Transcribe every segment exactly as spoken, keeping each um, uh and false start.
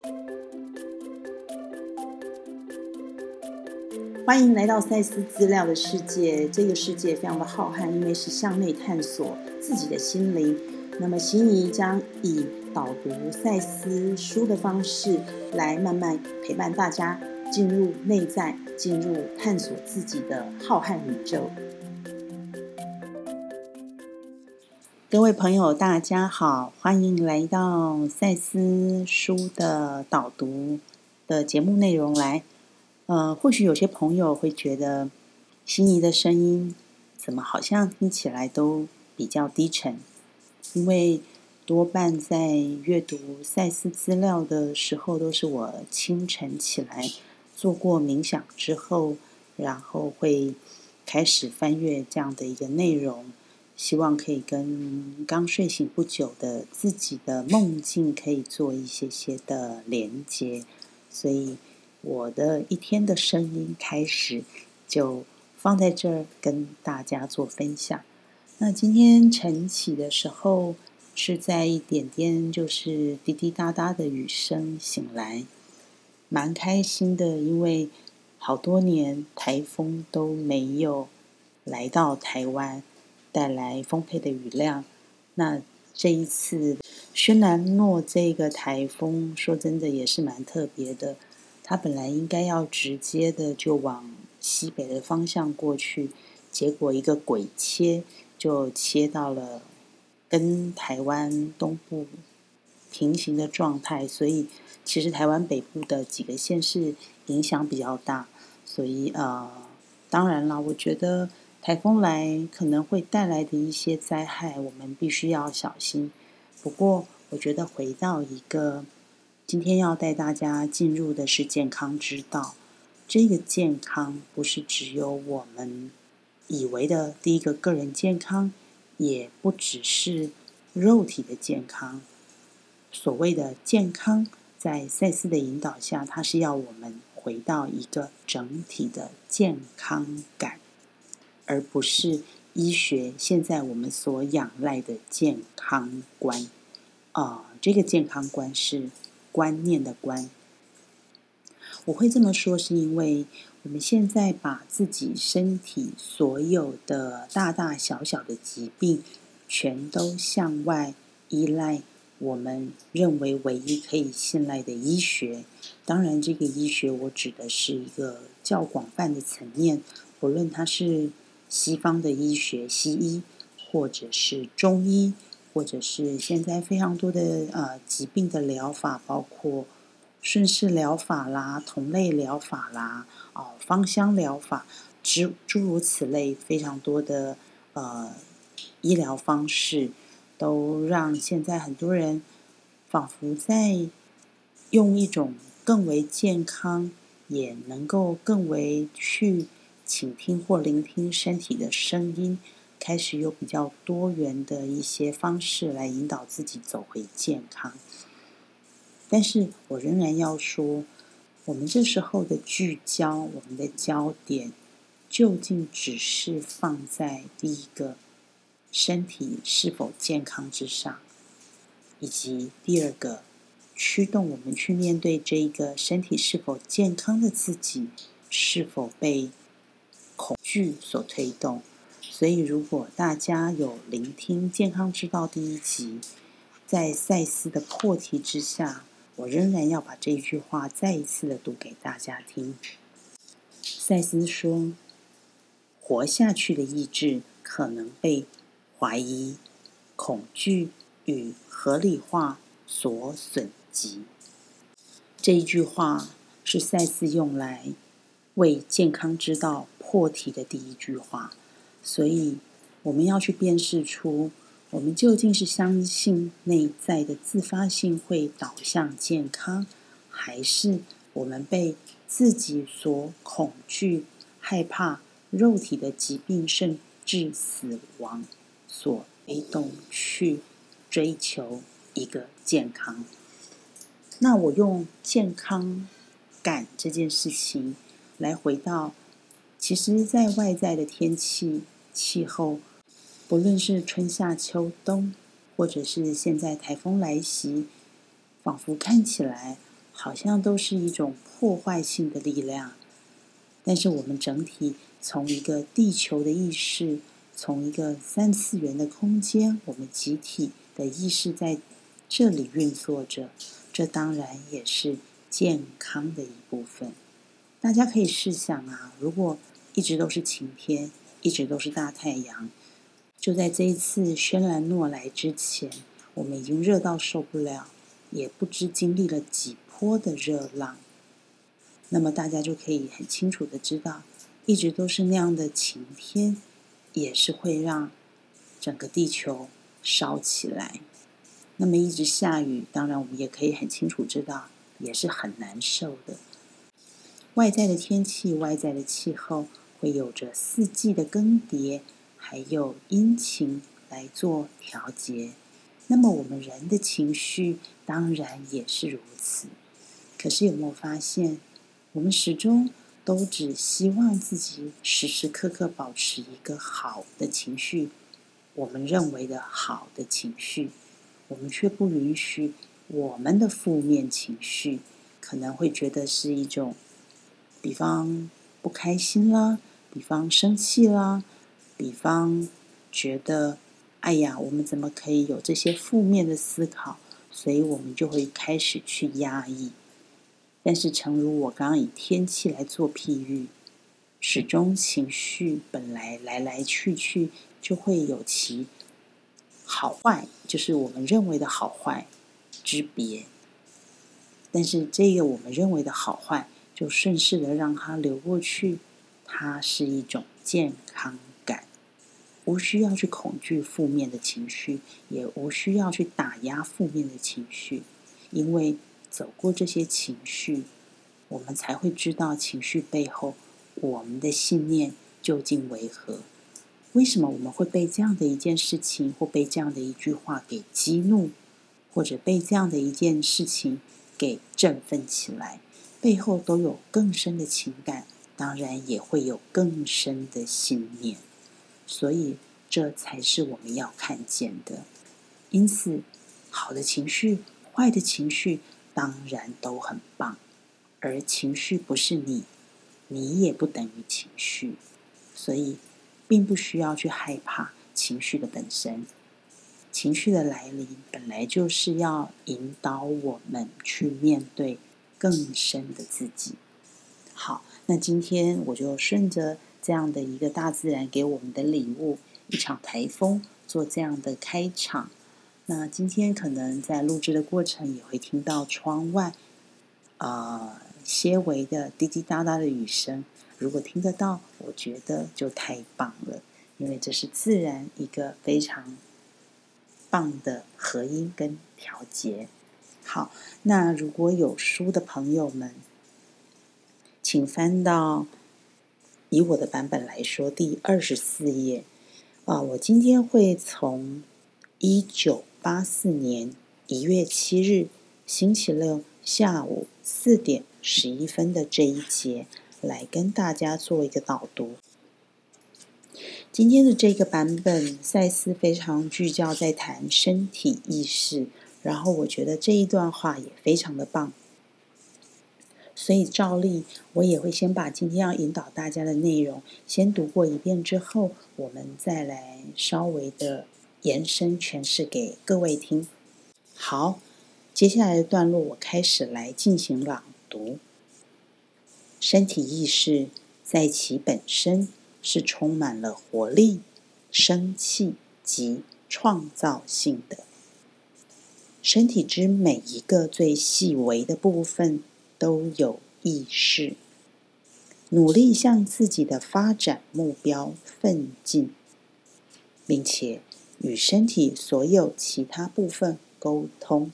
欢迎来到赛斯资料的世界。这个世界非常的浩瀚，因为是向内探索自己的心灵。那么心仪将以导读赛斯书的方式来慢慢陪伴大家进入内在，进入探索自己的浩瀚宇宙。各位朋友大家好，欢迎来到赛斯书的导读的节目内容来。呃，或许有些朋友会觉得心仪的声音怎么好像听起来都比较低沉，因为多半在阅读赛斯资料的时候都是我清晨起来做过冥想之后，然后会开始翻阅这样的一个内容，希望可以跟刚睡醒不久的自己的梦境可以做一些些的连接，所以我的一天的声音开始就放在这儿跟大家做分享。那今天晨起的时候是在一点点就是滴滴答答的雨声醒来，蛮开心的，因为好多年台风都没有来到台湾带来丰沛的雨量。那这一次轩南诺这个台风说真的也是蛮特别的，它本来应该要直接的就往西北的方向过去，结果一个轨切就切到了跟台湾东部平行的状态，所以其实台湾北部的几个县市影响比较大。所以呃，当然啦，我觉得台风来可能会带来的一些灾害，我们必须要小心。不过我觉得回到一个今天要带大家进入的是健康之道，这个健康不是只有我们以为的第一个个人健康，也不只是肉体的健康。所谓的健康，在赛斯的引导下，它是要我们回到一个整体的健康感，而不是医学现在我们所仰赖的健康观。呃，这个健康观是观念的观。我会这么说是因为我们现在把自己身体所有的大大小小的疾病全都向外依赖我们认为唯一可以信赖的医学。当然这个医学我指的是一个较广泛的层面，不论它是西方的医学西医，或者是中医，或者是现在非常多的呃疾病的疗法，包括顺势疗法啦、同类疗法啦、哦、芳香疗法，诸诸如此类，非常多的呃医疗方式，都让现在很多人仿佛在用一种更为健康，也能够更为去倾听或聆听身体的声音，开始有比较多元的一些方式来引导自己走回健康。但是我仍然要说，我们这时候的聚焦，我们的焦点究竟只是放在第一个身体是否健康之上，以及第二个驱动我们去面对这一个身体是否健康的自己是否被恐惧所推动。所以如果大家有聆听健康之道第一集，在赛斯的破题之下，我仍然要把这一句话再一次的读给大家听。赛斯说，活下去的意志可能被怀疑、恐惧与合理化所损及。这一句话是赛斯用来为健康之道破题的第一句话，所以我们要去辨识出我们究竟是相信内在的自发性会导向健康，还是我们被自己所恐惧、害怕肉体的疾病甚至死亡所推动去追求一个健康。那我用健康感这件事情来回到，其实在外在的天气气候，不论是春夏秋冬，或者是现在台风来袭，仿佛看起来好像都是一种破坏性的力量。但是我们整体从一个地球的意识，从一个三次元的空间，我们集体的意识在这里运作着，这当然也是健康的一部分。大家可以试想啊，如果一直都是晴天，一直都是大太阳，就在这一次轩岚诺来之前，我们已经热到受不了，也不知经历了几波的热浪。那么大家就可以很清楚的知道，一直都是那样的晴天，也是会让整个地球烧起来。那么一直下雨，当然我们也可以很清楚知道，也是很难受的。外在的天气，外在的气候，会有着四季的更迭，还有阴晴来做调节。那么我们人的情绪当然也是如此。可是有没有发现，我们始终都只希望自己时时刻刻保持一个好的情绪，我们认为的好的情绪，我们却不允许我们的负面情绪可能会觉得是一种，比方不开心啦，比方生气啦，比方觉得哎呀，我们怎么可以有这些负面的思考，所以我们就会开始去压抑。但是诚如我刚刚以天气来做譬喻，始终情绪本来来来去去就会有其好坏，就是我们认为的好坏之别。但是这个我们认为的好坏，就顺势的让它流过去，它是一种健康感，无需要去恐惧负面的情绪，也无需要去打压负面的情绪，因为走过这些情绪，我们才会知道情绪背后我们的信念究竟为何。为什么我们会被这样的一件事情或被这样的一句话给激怒，或者被这样的一件事情给振奋起来，背后都有更深的情感，当然也会有更深的信念。所以这才是我们要看见的。因此好的情绪，坏的情绪当然都很棒，而情绪不是你，你也不等于情绪，所以并不需要去害怕情绪的本身。情绪的来临本来就是要引导我们去面对更深的自己。好，那今天我就顺着这样的一个大自然给我们的礼物，一场台风，做这样的开场。那今天可能在录制的过程也会听到窗外呃些微的滴滴答答的雨声，如果听得到，我觉得就太棒了，因为这是自然一个非常棒的合音跟调节。好，那如果有书的朋友们，请翻到以我的版本来说第二十四页啊，我今天会从一九八四年一月七日星期六下午四点十一分的这一节来跟大家做一个导读。今天的这个版本，赛斯非常聚焦在谈身体意识，然后我觉得这一段话也非常的棒。所以照例我也会先把今天要引导大家的内容先读过一遍之后，我们再来稍微的延伸诠释给各位听。好，接下来的段落我开始来进行朗读。身体意识在其本身是充满了活力、生气及创造性的。身体之每一个最细微的部分都有意识，努力向自己的发展目标奋进，并且与身体所有其他部分沟通。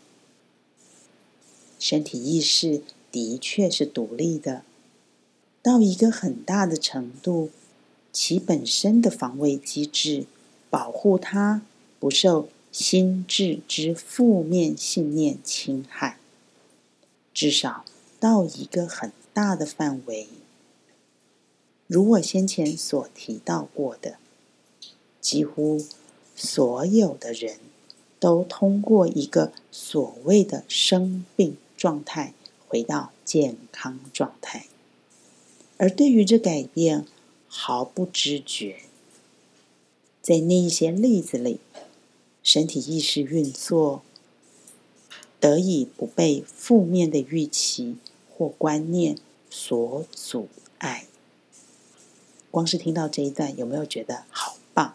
身体意识的确是独立的，到一个很大的程度，其本身的防卫机制保护它不受心智之负面信念侵害，至少到一个很大的范围。如我先前所提到过的，几乎所有的人都通过一个所谓的生病状态回到健康状态。而对于这改变毫不知觉，在那一些例子里，身体意识运作得以不被负面的预期或观念所阻碍。光是听到这一段，有没有觉得好棒？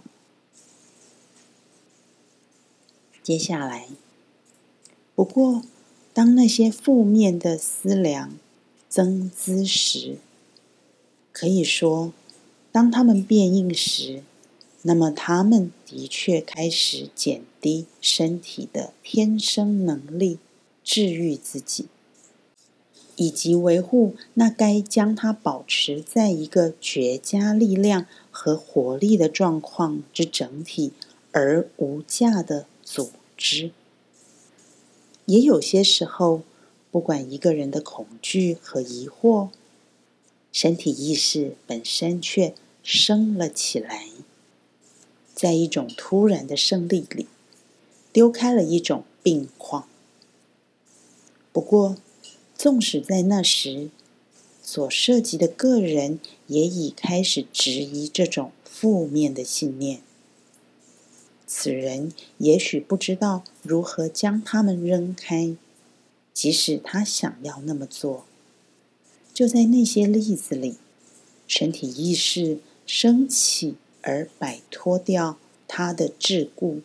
接下来，不过当那些负面的思量增滋时，可以说，当它们变硬时，那么它们的确开始减低身体的天生能力治愈自己，以及维护那该将它保持在一个绝佳力量和活力的状况之整体而无价的组织。也有些时候，不管一个人的恐惧和疑惑，身体意识本身却升了起来，在一种突然的胜利里，丢开了一种病况。不过，纵使在那时，所涉及的个人也已开始质疑这种负面的信念。此人也许不知道如何将它们扔开，即使他想要那么做。就在那些例子里，身体意识升起而摆脱掉它的桎梏。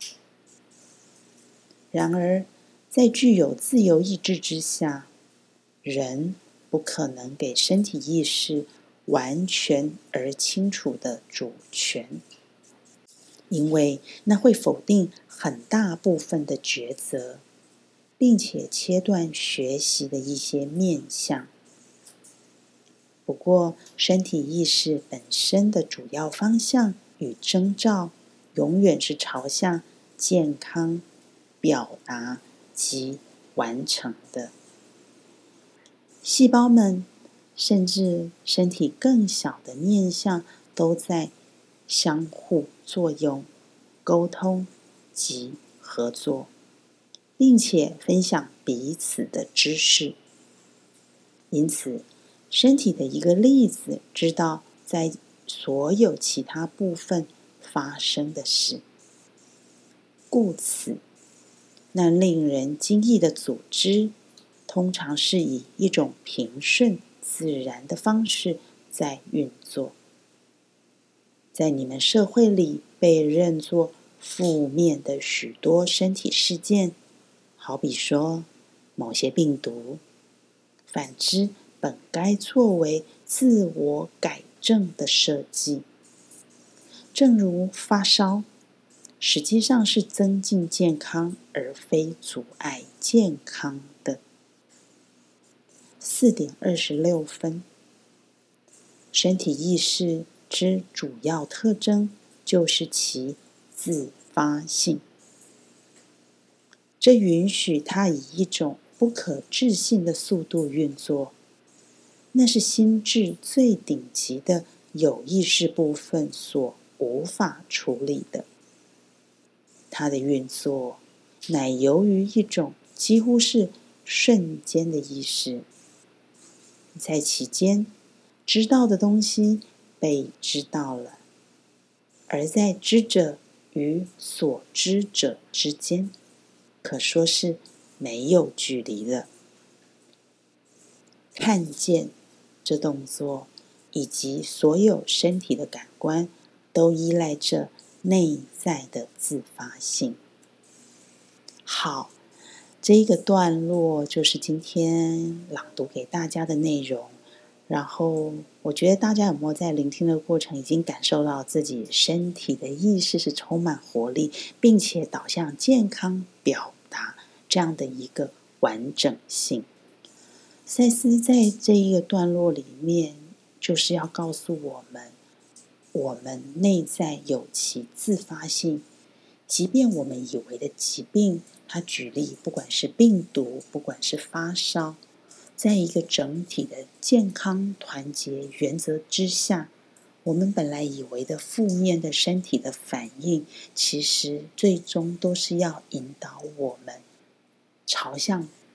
然而，在具有自由意志之下，人不可能给身体意识完全而清楚的主权，因为那会否定很大部分的抉择，并且切断学习的一些面向。不过，身体意识本身的主要方向与征兆，永远是朝向健康、表达及完成的。细胞们，甚至身体更小的面向，都在相互作用、沟通及合作，并且分享彼此的知识。因此，身体的一个粒子知道在所有其他部分发生的事。故此，那令人惊异的组织，通常是以一种平顺自然的方式在运作。在你们社会里被认作负面的许多身体事件，好比说某些病毒，反之本该作为自我改正的设计。正如发烧，实际上是增进健康而非阻碍健康的。四点二十六分，身体意识之主要特征就是其自发性，这允许它以一种不可置信的速度运作。那是心智最顶级的有意识部分所无法处理的。它的运作乃由于一种几乎是瞬间的意识，在其间知道的东西被知道了，而在知者与所知者之间，可说是没有距离的。看见这动作以及所有身体的感官，都依赖着内在的自发性。好，这一个段落就是今天朗读给大家的内容。然后我觉得大家有没有在聆听的过程已经感受到自己身体的意识是充满活力，并且导向健康表达这样的一个完整性。赛斯在这一个段落里面就是要告诉我们，我们内在有其自发性，即便我们以为的疾病，他举例不管是病毒，不管是发烧，在一个整体的健康团结原则之下，我们本来以为的负面的身体的反应，其实最终都是要引导我们朝向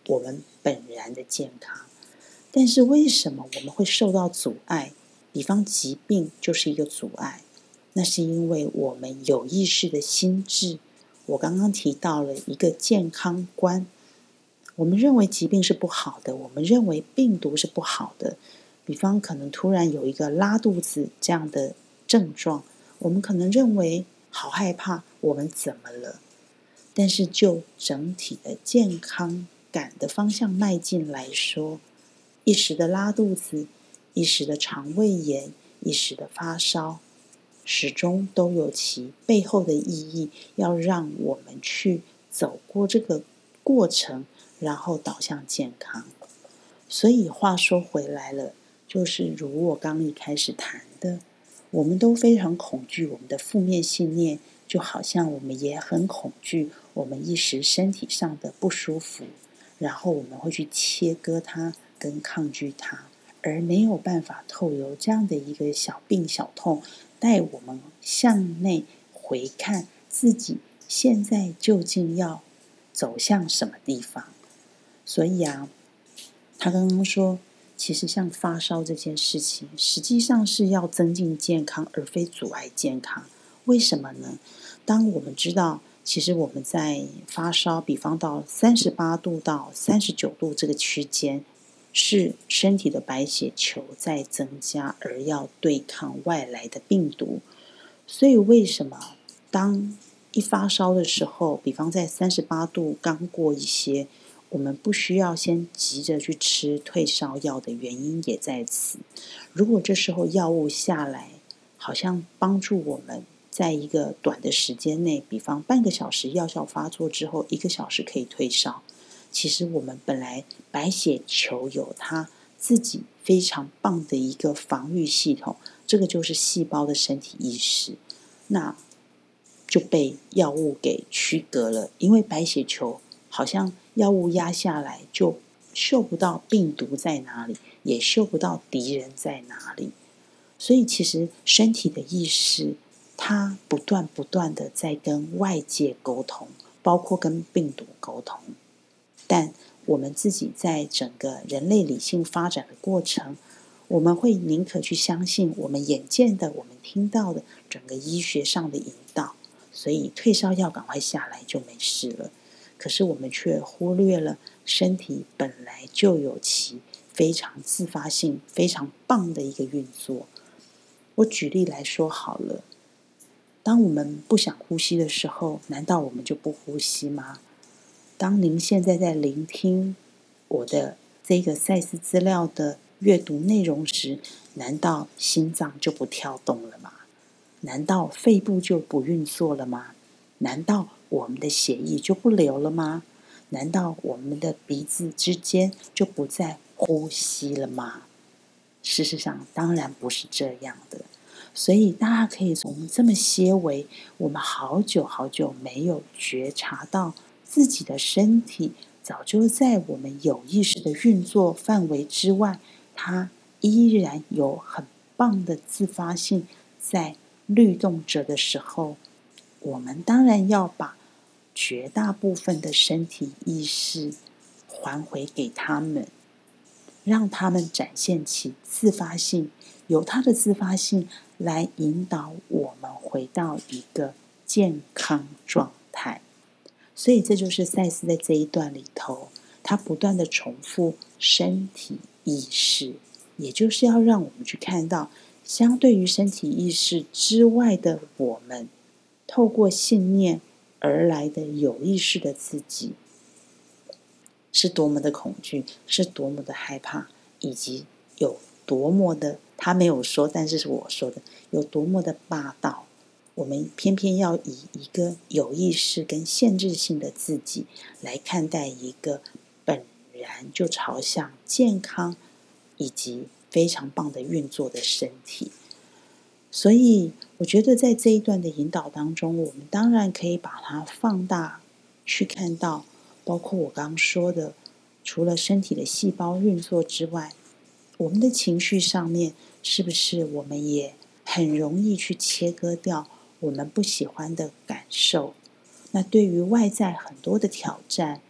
我们本然的健康。但是为什么我们会受到阻碍？比方疾病就是一个阻碍，那是因为我们有意识的心智。我刚刚提到了一个健康观，我们认为疾病是不好的，我们认为病毒是不好的。比方可能突然有一个拉肚子这样的症状，我们可能认为好害怕，我们怎么了？但是就整体的健康感的方向迈进来说，一时的拉肚子，一时的肠胃炎，一时的发烧，始终都有其背后的意义，要让我们去走过这个过程，然后导向健康。所以话说回来了，就是如我刚一开始谈的，我们都非常恐惧我们的负面信念，就好像我们也很恐惧我们一时身体上的不舒服，然后我们会去切割它跟抗拒它，而没有办法透由这样的一个小病小痛，带我们向内回看自己现在究竟要走向什么地方。所以啊，他刚刚说，其实像发烧这件事情，实际上是要增进健康，而非阻碍健康。为什么呢？当我们知道，其实我们在发烧，比方到三十八度到三十九度这个区间，是身体的白血球在增加，而要对抗外来的病毒。所以为什么当一发烧的时候，比方在三十八度刚过一些，我们不需要先急着去吃退烧药的原因也在此。如果这时候药物下来，好像帮助我们在一个短的时间内，比方半个小时药效发作之后，一个小时可以退烧。其实我们本来白血球有它自己非常棒的一个防御系统，这个就是细胞的身体意识，那就被药物给区隔了。因为白血球好像药物压下来，就嗅不到病毒在哪里，也嗅不到敌人在哪里。所以其实身体的意识，它不断不断的在跟外界沟通，包括跟病毒沟通。但我们自己在整个人类理性发展的过程，我们会宁可去相信我们眼见的，我们听到的整个医学上的引导，所以退烧药赶快下来就没事了。可是我们却忽略了身体本来就有其非常自发性、非常棒的一个运作。我举例来说好了，当我们不想呼吸的时候，难道我们就不呼吸吗？当您现在在聆听我的这个赛斯资料的阅读内容时，难道心脏就不跳动了吗？难道肺部就不运作了吗？难道我们的血液就不流了吗？难道我们的鼻子之间就不再呼吸了吗？事实上，当然不是这样的。所以大家可以从这么些微，我们好久好久没有觉察到自己的身体早就在我们有意识的运作范围之外，它依然有很棒的自发性在律动着的时候，我们当然要把绝大部分的身体意识还回给他们，让他们展现其自发性，由他的自发性来引导我们回到一个健康状态。所以这就是赛斯在这一段里头，他不断的重复身体意识，也就是要让我们去看到，相对于身体意识之外的我们，透过信念而来的有意识的自己，是多么的恐惧，是多么的害怕，以及有多么的，他没有说，但是是我说的，有多么的霸道。我们偏偏要以一个有意识跟限制性的自己来看待一个本然就朝向健康以及非常棒的运作的身体。所以我觉得在这一段的引导当中，我们当然可以把它放大去看到，包括我刚刚说的，除了身体的细胞运作之外，我们的情绪上面是不是我们也很容易去切割掉我们不喜欢的感受？那对于外在很多的挑战，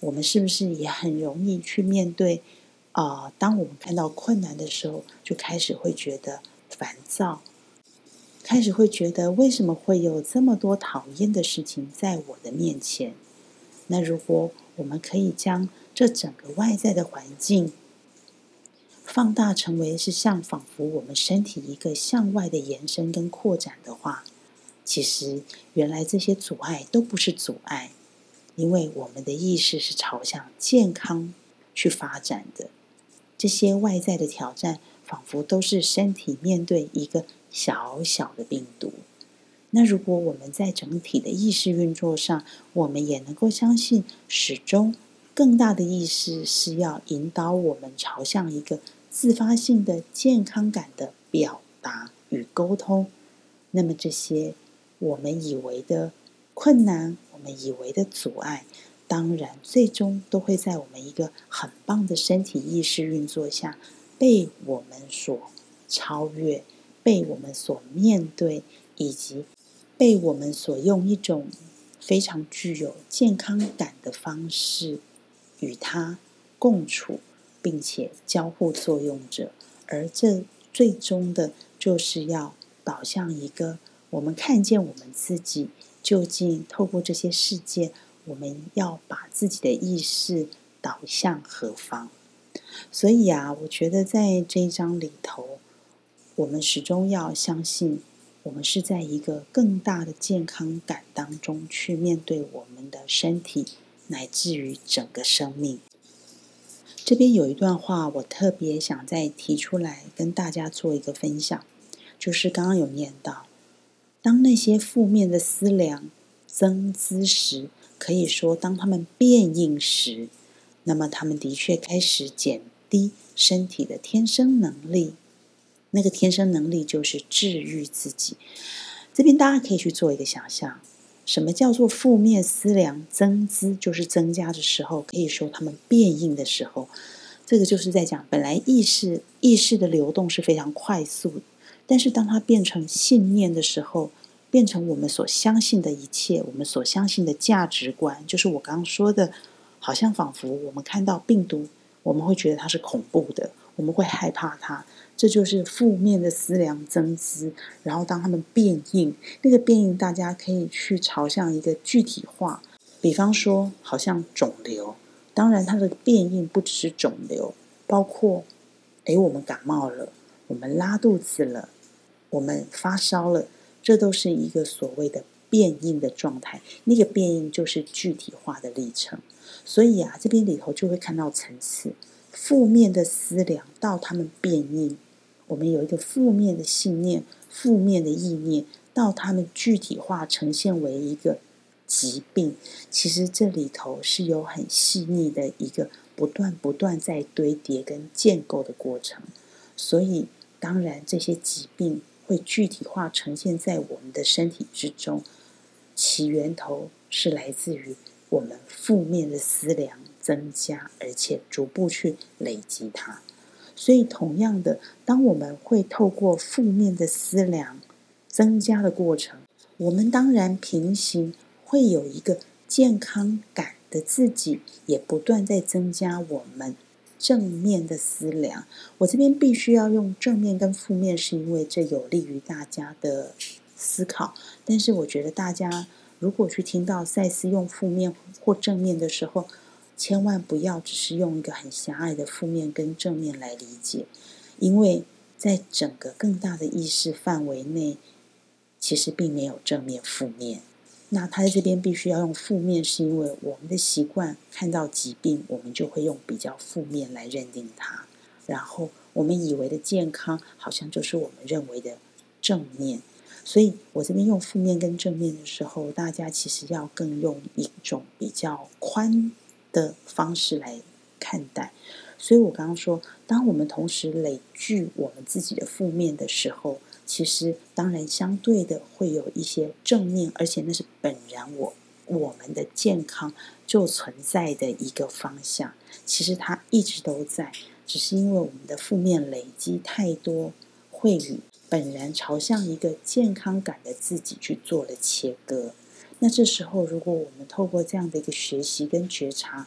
我们是不是也很容易去面对呃，当我们看到困难的时候，就开始会觉得烦躁，开始会觉得为什么会有这么多讨厌的事情在我的面前？那如果我们可以将这整个外在的环境放大成为是像仿佛我们身体一个向外的延伸跟扩展的话，其实原来这些阻碍都不是阻碍，因为我们的意识是朝向健康去发展的。这些外在的挑战仿佛都是身体面对一个小小的病毒。那如果我们在整体的意识运作上，我们也能够相信始终更大的意识是要引导我们朝向一个自发性的健康感的表达与沟通，那么这些我们以为的困难，我们以为的阻碍，当然最终都会在我们一个很棒的身体意识运作下被我们所超越，被我们所面对，以及被我们所用一种非常具有健康感的方式与它共处，并且交互作用着。而这最终的就是要导向一个我们看见我们自己究竟透过这些事件，我们要把自己的意识导向何方。所以啊，我觉得在这一章里头，我们始终要相信我们是在一个更大的健康感当中去面对我们的身体，乃至于整个生命。这边有一段话我特别想再提出来跟大家做一个分享，就是刚刚有念到，当那些负面的思量增资时，可以说当它们变硬时，那么它们的确开始减低身体的天生能力。那个天生能力就是治愈自己。这边大家可以去做一个想象，什么叫做负面思量增资？就是增加的时候，可以说它们变硬的时候，这个就是在讲本来意识意识的流动是非常快速的，但是当它变成信念的时候，变成我们所相信的一切，我们所相信的价值观，就是我刚刚说的，好像仿佛我们看到病毒，我们会觉得它是恐怖的，我们会害怕它，这就是负面的思量增资。然后当它们变硬，那个变硬大家可以去朝向一个具体化，比方说好像肿瘤，当然它的变硬不只是肿瘤，包括诶我们感冒了，我们拉肚子了，我们发烧了，这都是一个所谓的变硬的状态，那个变硬就是具体化的历程。所以啊，这边里头就会看到层次，负面的思量到它们变硬，我们有一个负面的信念，负面的意念，到它们具体化呈现为一个疾病，其实这里头是有很细腻的一个不断不断在堆叠跟建构的过程。所以当然这些疾病会具体化呈现在我们的身体之中，其源头是来自于我们负面的思量增加，而且逐步去累积它。所以同样的，当我们会透过负面的思量增加的过程，我们当然平行会有一个健康感的自己，也不断在增加我们正面的思量。我这边必须要用正面跟负面，是因为这有利于大家的思考。但是我觉得大家如果去听到赛斯用负面或正面的时候，千万不要只是用一个很狭隘的负面跟正面来理解，因为在整个更大的意识范围内，其实并没有正面负面。那他在这边必须要用负面，是因为我们的习惯看到疾病，我们就会用比较负面来认定它，然后我们以为的健康好像就是我们认为的正面。所以我这边用负面跟正面的时候，大家其实要更用一种比较宽的方式来看待。所以我刚刚说，当我们同时累聚我们自己的负面的时候，其实当然相对的会有一些正面，而且那是本然我我们的健康就存在的一个方向，其实它一直都在，只是因为我们的负面累积太多，会与本然朝向一个健康感的自己去做了切割。那这时候如果我们透过这样的一个学习跟觉察，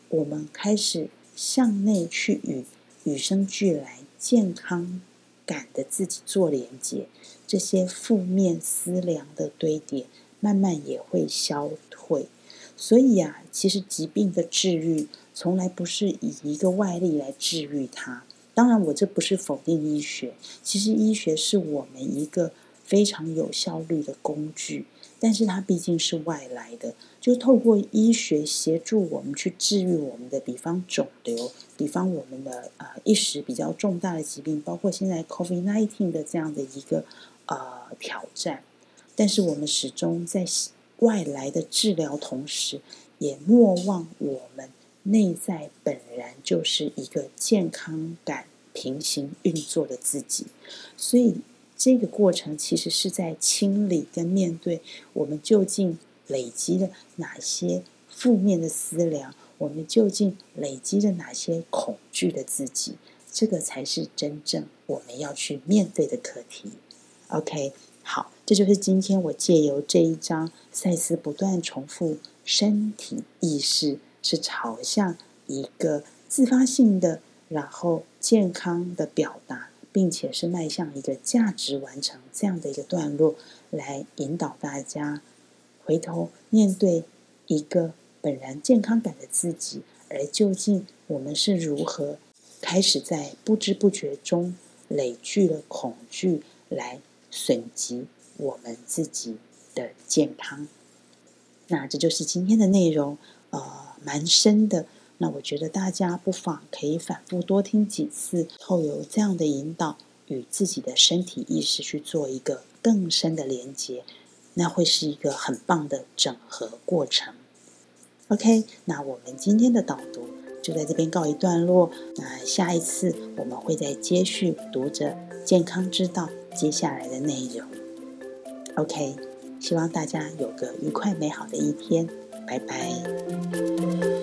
我们开始向内去与与生俱来健康感的自己做连接，这些负面思量的堆叠慢慢也会消退。所以啊，其实疾病的治愈从来不是以一个外力来治愈它。当然我这不是否定医学，其实医学是我们一个非常有效率的工具，但是它毕竟是外来的，就透过医学协助我们去治愈我们的，比方肿瘤，比方我们的呃一时比较重大的疾病，包括现在 COVID 十九 的这样的一个呃挑战。但是我们始终在外来的治疗同时，也莫忘我们内在本然就是一个健康感平行运作的自己。所以这个过程其实是在清理跟面对我们究竟累积了哪些负面的思量，我们究竟累积了哪些恐惧的自己，这个才是真正我们要去面对的课题。 OK， 好，这就是今天我借由这一章赛斯不断重复身体意识是朝向一个自发性的然后健康的表达，并且是迈向一个价值完成这样的一个段落，来引导大家回头面对一个本然健康感的自己，而究竟我们是如何开始在不知不觉中累聚了恐惧，来损及我们自己的健康。那这就是今天的内容，呃，蛮深的。那我觉得大家不妨可以反复多听几次，后有这样的引导，与自己的身体意识去做一个更深的连接，那会是一个很棒的整合过程。OK， 那我们今天的导读就在这边告一段落。那下一次我们会再接续读着健康之道接下来的内容。OK， 希望大家有个愉快美好的一天，拜拜。